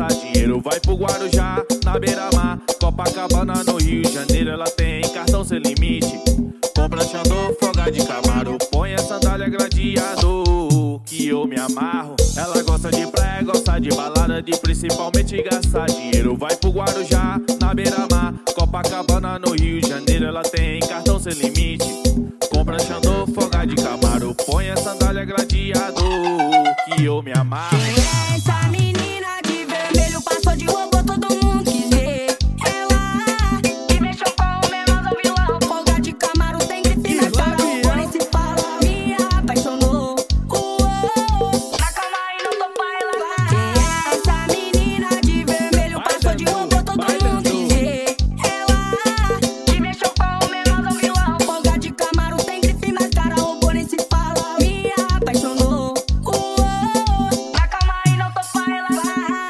gastar dinheiro, vai pro Guarujá, na beira-mar, Copacabana, no Rio de Janeiro. Ela tem cartão sem limite, compra Xandô, folga de Camaro, põe a sandália gladiador, que eu me amarro. Ela gosta de praia, gosta de balada, de principalmente gastar dinheiro, vai pro Guarujá, na beira-mar, Copacabana, no Rio de Janeiro. Ela tem cartão sem limite, compra Xandô, folga de Camaro, põe a sandália gladiador, que eu me amarro. Essa menina de vermelho passou de robô, todo mundo quis ver. Ela que mexeu com o menor do vilão, folga de Camaro, tem grife na cara, o boi se fala. Me apaixonou, na cama e não tô bailando. Essa menina de vermelho passou de robô, todo mundo quis ver. Ela que mexeu com o menor do vilão, folga de Camaro, tem grife na cara, o boi se fala. Me apaixonou, na cama e não tô bailando.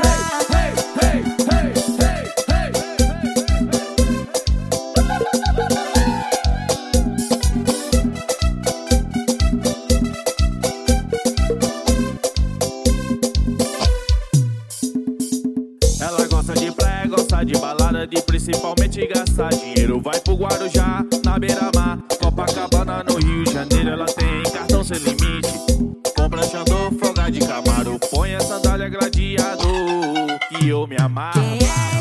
Ela gosta de praia, gosta de balada, de principalmente gastar dinheiro, vai pro Guarujá, na beira-mar, Copacabana, no Rio de Janeiro. Ela tem cartão sem limite, compra Xandô, folga de Camaro, põe a sandália gladiador, que eu me amarro.